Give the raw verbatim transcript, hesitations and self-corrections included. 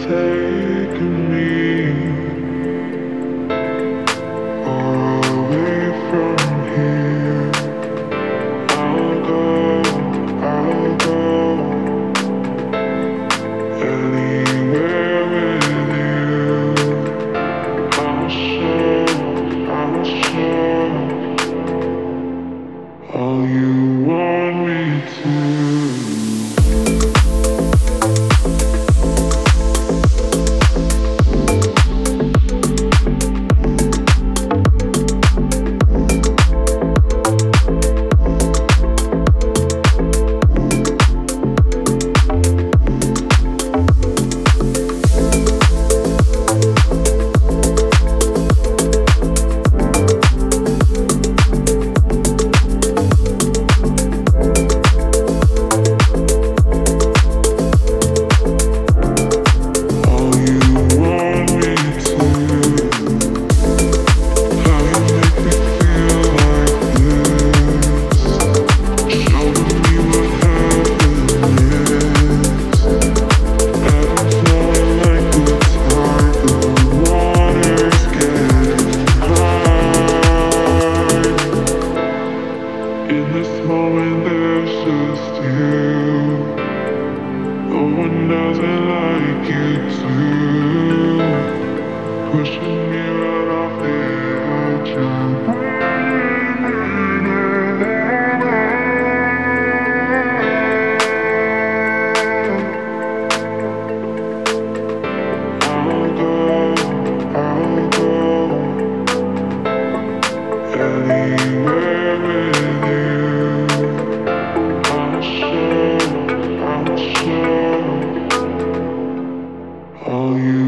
taken me far away from here. I'll go, I'll go anywhere with you. I'll show, I'll show all you want me to. In this moment there's just you. No one doesn't like you too. Pushing me right off the edge of I'll go, I'll go anywhere with you. I'll show, I'll show all you